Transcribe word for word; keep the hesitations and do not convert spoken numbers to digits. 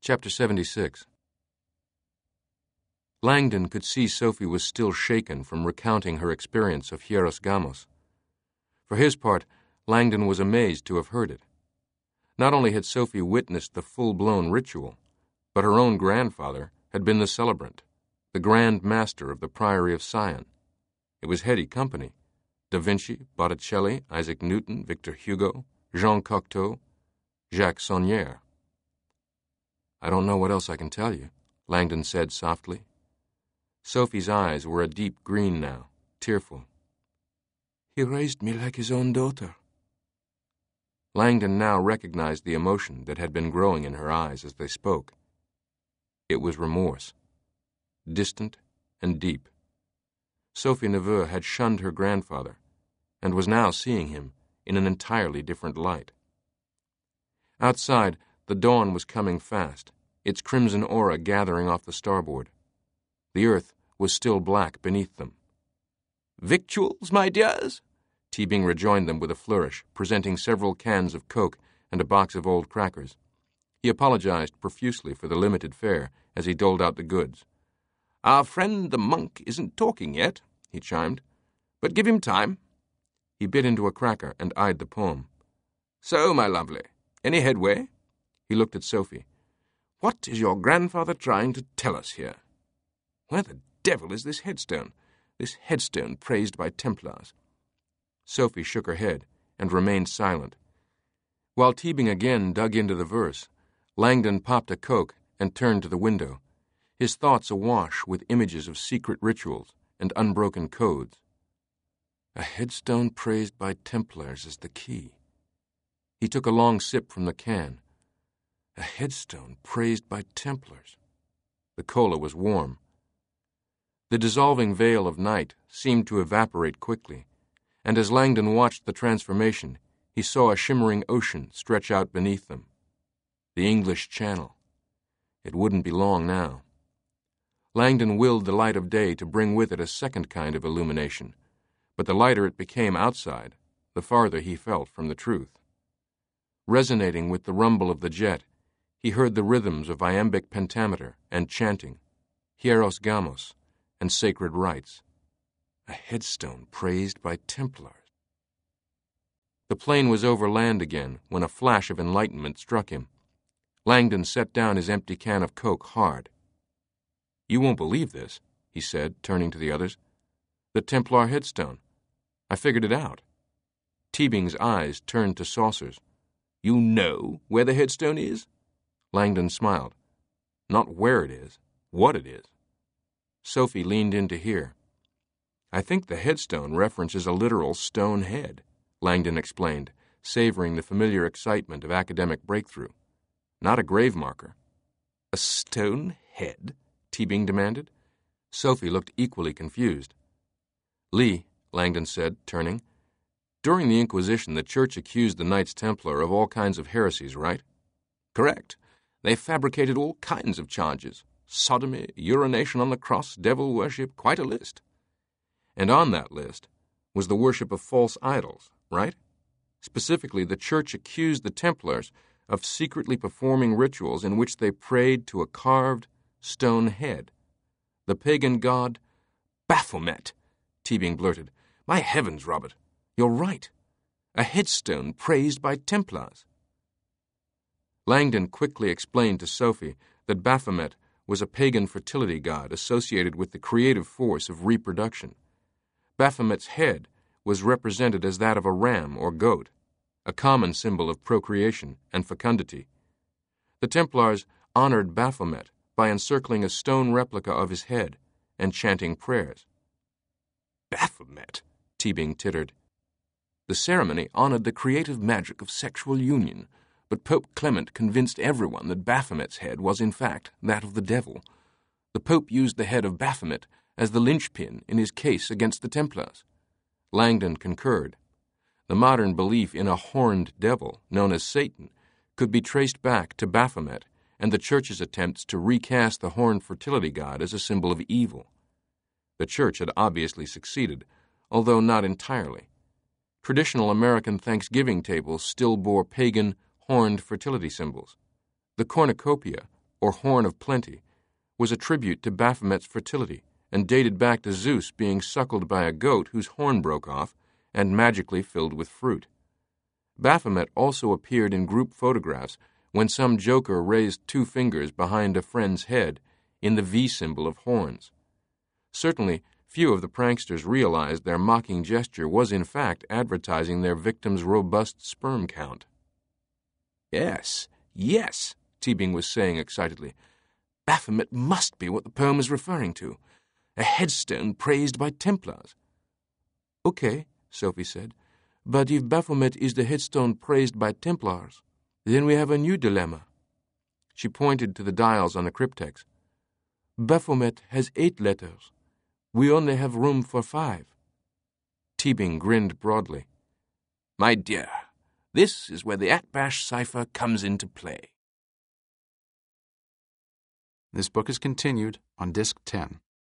Chapter seventy-six. Langdon could see Sophie was still shaken from recounting her experience of Hieros Gamos. For his part, Langdon was amazed to have heard it. Not only had Sophie witnessed the full-blown ritual, but her own grandfather had been the celebrant, the Grand Master of the Priory of Sion. It was heady company: Da Vinci, Botticelli, Isaac Newton, Victor Hugo, Jean Cocteau, Jacques Saunière. "I don't know what else I can tell you," Langdon said softly. Sophie's eyes were a deep green now, tearful. "He raised me like his own daughter." Langdon now recognized the emotion that had been growing in her eyes as they spoke. It was remorse, distant and deep. Sophie Neveu had shunned her grandfather and was now seeing him in an entirely different light. Outside, the dawn was coming fast, its crimson aura gathering off the starboard. The earth was still black beneath them. "Victuals, my dears?" Teabing rejoined them with a flourish, presenting several cans of Coke and a box of old crackers. He apologized profusely for the limited fare as he doled out the goods. "Our friend the monk isn't talking yet," he chimed, "but give him time." He bit into a cracker and eyed the poem. "So, my lovely, any headway?" He looked at Sophie. "What is your grandfather trying to tell us here? Where the devil is this headstone, this headstone praised by Templars?" Sophie shook her head and remained silent. While Teabing again dug into the verse, Langdon popped a Coke and turned to the window, his thoughts awash with images of secret rituals and unbroken codes. A headstone praised by Templars is the key. He took a long sip from the can. A headstone praised by Templars. The cola was warm. The dissolving veil of night seemed to evaporate quickly, and as Langdon watched the transformation, he saw a shimmering ocean stretch out beneath them. The English Channel. It wouldn't be long now. Langdon willed the light of day to bring with it a second kind of illumination, but the lighter it became outside, the farther he felt from the truth. Resonating with the rumble of the jet, he heard the rhythms of iambic pentameter and chanting, Hieros Gamos, and sacred rites. A headstone praised by Templars. The plane was over land again when a flash of enlightenment struck him. Langdon set down his empty can of Coke hard. "You won't believe this," he said, turning to the others. "The Templar headstone. I figured it out." Teabing's eyes turned to saucers. "You know where the headstone is?" Langdon smiled. "Not where it is, what it is." Sophie leaned in to hear. "I think the headstone references a literal stone head," Langdon explained, savoring the familiar excitement of academic breakthrough. "Not a grave marker." "A stone head?" Teabing demanded. Sophie looked equally confused. "Lee," Langdon said, turning, "during the Inquisition the Church accused the Knights Templar of all kinds of heresies, right?" "Correct. They fabricated all kinds of charges. Sodomy, urination on the cross, devil worship, quite a list. And on that list was the worship of false idols, right? Specifically, the Church accused the Templars of secretly performing rituals in which they prayed to a carved stone head. The pagan god Baphomet," Teabing blurted. "My heavens, Robert, you're right. A headstone praised by Templars." Langdon quickly explained to Sophie that Baphomet was a pagan fertility god associated with the creative force of reproduction. Baphomet's head was represented as that of a ram or goat, a common symbol of procreation and fecundity. The Templars honored Baphomet by encircling a stone replica of his head and chanting prayers. "Baphomet," Teabing tittered. "The ceremony honored the creative magic of sexual union, but Pope Clement convinced everyone that Baphomet's head was in fact that of the devil. The Pope used the head of Baphomet as the linchpin in his case against the Templars." Langdon concurred. The modern belief in a horned devil, known as Satan, could be traced back to Baphomet and the Church's attempts to recast the horned fertility god as a symbol of evil. The Church had obviously succeeded, although not entirely. Traditional American Thanksgiving tables still bore pagan, horned fertility symbols. The cornucopia, or Horn of Plenty, was a tribute to Baphomet's fertility and dated back to Zeus being suckled by a goat whose horn broke off and magically filled with fruit. Baphomet also appeared in group photographs when some joker raised two fingers behind a friend's head in the V symbol of horns. Certainly, few of the pranksters realized their mocking gesture was in fact advertising their victim's robust sperm count. "Yes, yes," Teabing was saying excitedly. "Baphomet must be what the poem is referring to. A headstone praised by Templars." "Okay," Sophie said. "But if Baphomet is the headstone praised by Templars, then we have a new dilemma." She pointed to the dials on the cryptex. "Baphomet has eight letters. We only have room for five." Teabing grinned broadly. "My dear, this is where the Atbash cipher comes into play." This book is continued on Disc ten.